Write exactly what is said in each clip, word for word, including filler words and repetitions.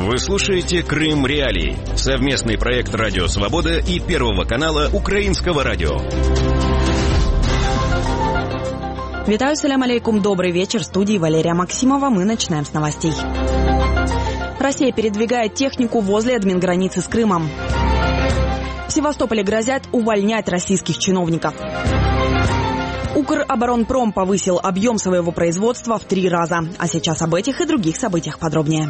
Вы слушаете «Крым Реалии» — совместный проект «Радио Свобода» и Первого канала Украинского радио. Витаю, салям алейкум, добрый вечер. В студии Валерия Максимова. Мы начинаем с новостей. Россия передвигает технику возле админграницы с Крымом. В Севастополе грозят увольнять российских чиновников. Укроборонпром повысил объем своего производства в три раза. А сейчас об этих и других событиях подробнее.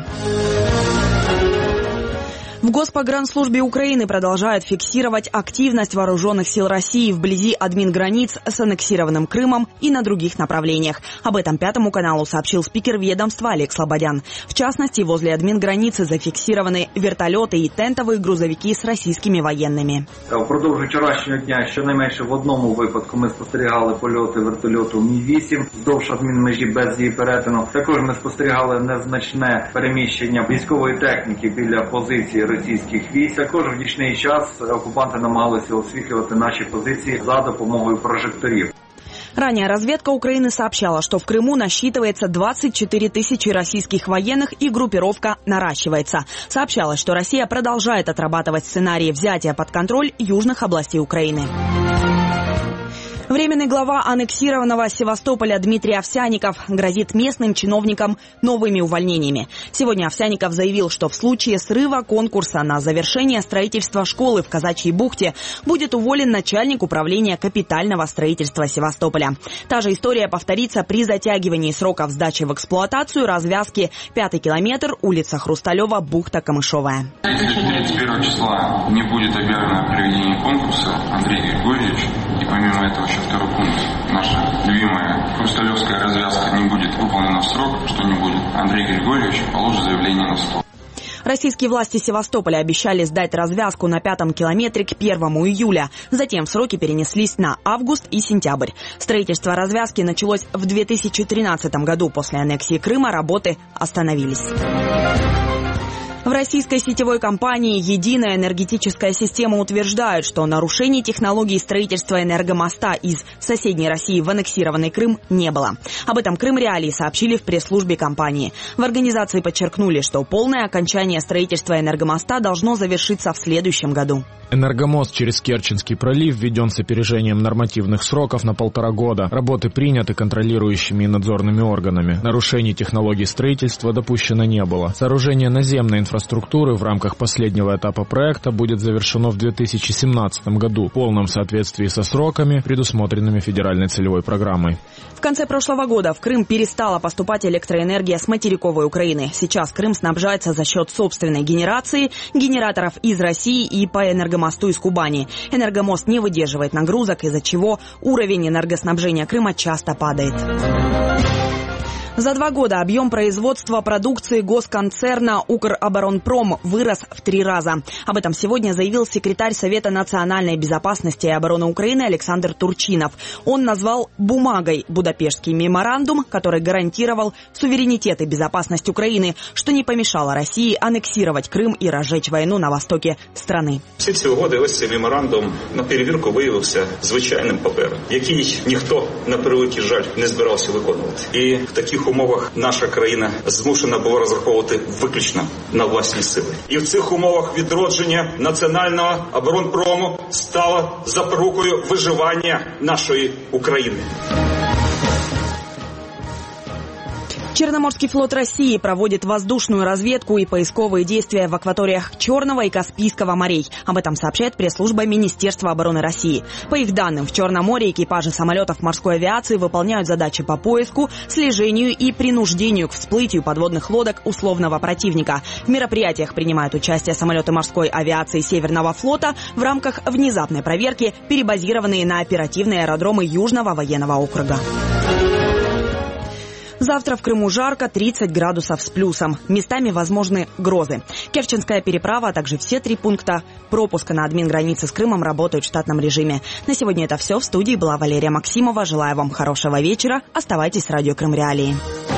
В Госпогранслужбе Украины продолжают фиксировать активность вооруженных сил России вблизи админграниц с аннексированным Крымом и на других направлениях. Об этом Пятому каналу сообщил спикер ведомства Олег Слободян. В частности, возле админграницы зафиксированы вертольоты и тентовые грузовики з російськими воєнними. Впродовж вчорашнього дня щонайменше в одному випадку ми спостерігали польоти вертольоту Мі вісім вздовж адмінмежі без її перетину. Також ми спостерігали незначне переміщення військової техніки біля позиції російських військ. Також в нічний час окупанти намагалися освітлювати наші позиції за допомогою прожекторів. Ранее разведка Украины сообщала, что в Крыму насчитывается двадцать четыре тысячи российских военных и группировка наращивается. Сообщалось, что Россия продолжает отрабатывать сценарии взятия под контроль южных областей Украины. Временный глава аннексированного Севастополя Дмитрий Овсянников грозит местным чиновникам новыми увольнениями. Сегодня Овсянников заявил, что в случае срыва конкурса на завершение строительства школы в Казачьей бухте будет уволен начальник управления капитального строительства Севастополя. Та же история повторится при затягивании сроков сдачи в эксплуатацию развязки пятый километр, улица Хрусталева, бухта Камышовая. тридцать первого числа не будет объявлено о проведении конкурса, Андрей Григорьевич, и помимо этого еще второй пункт. Наша любимая хрусталевская развязка не будет выполнена в срок, что не будет. Андрей Григорьевич положит заявление на стол. Российские власти Севастополя обещали сдать развязку на пятом километре к первому июля. Затем сроки перенеслись на август и сентябрь. Строительство развязки началось в две тысячи тринадцатом году. После аннексии Крыма работы остановились. В российской сетевой компании «Единая энергетическая система» утверждают, что нарушений технологий строительства энергомоста из соседней России в аннексированный Крым не было. Об этом «Крым Реалии» сообщили в пресс-службе компании. В организации подчеркнули, что полное окончание строительства энергомоста должно завершиться в следующем году. Энергомост через Керченский пролив введен с опережением нормативных сроков на полтора года. Работы приняты контролирующими и надзорными органами. Нарушений технологий строительства допущено не было. Сооружение наземной инфраструктуры в рамках последнего этапа проекта будет завершено в две тысячи семнадцатом году в полном соответствии со сроками, предусмотренными федеральной целевой программой. В конце прошлого года в Крым перестала поступать электроэнергия с материковой Украины. Сейчас Крым снабжается за счет собственной генерации, генераторов из России и по энергомосту мосту из Кубани. Энергомост не выдерживает нагрузок, из-за чего уровень энергоснабжения Крыма часто падает. За два года объем производства продукции госконцерна «Укроборонпром» вырос в три раза. Об этом сегодня заявил секретарь Совета национальной безопасности и обороны Украины Александр Турчинов. Он назвал бумагой Будапештский меморандум, который гарантировал суверенитет и безопасность Украины, что не помешало России аннексировать Крым и разжечь войну на востоке страны. Всі ці угоди, ось цей меморандум на перевірку виявився звичайним папером, який ніхто, на превеликий жаль, не збирався виконувати. І в таких В умовах наша країна змушена була розраховувати виключно на власні сили. І в цих умовах відродження національного оборонпрому стало запорукою виживання нашої України. Черноморский флот России проводит воздушную разведку и поисковые действия в акваториях Черного и Каспийского морей. Об этом сообщает пресс-служба Министерства обороны России. По их данным, в Черном море экипажи самолетов морской авиации выполняют задачи по поиску, слежению и принуждению к всплытию подводных лодок условного противника. В мероприятиях принимают участие самолеты морской авиации Северного флота в рамках внезапной проверки, перебазированные на оперативные аэродромы Южного военного округа. Завтра в Крыму жарко, тридцать градусов с плюсом. Местами возможны грозы. Керченская переправа, а также все три пункта пропуска на админгранице с Крымом работают в штатном режиме. На сегодня это все. В студии была Валерия Максимова. Желаю вам хорошего вечера. Оставайтесь с радио Крым Реалии.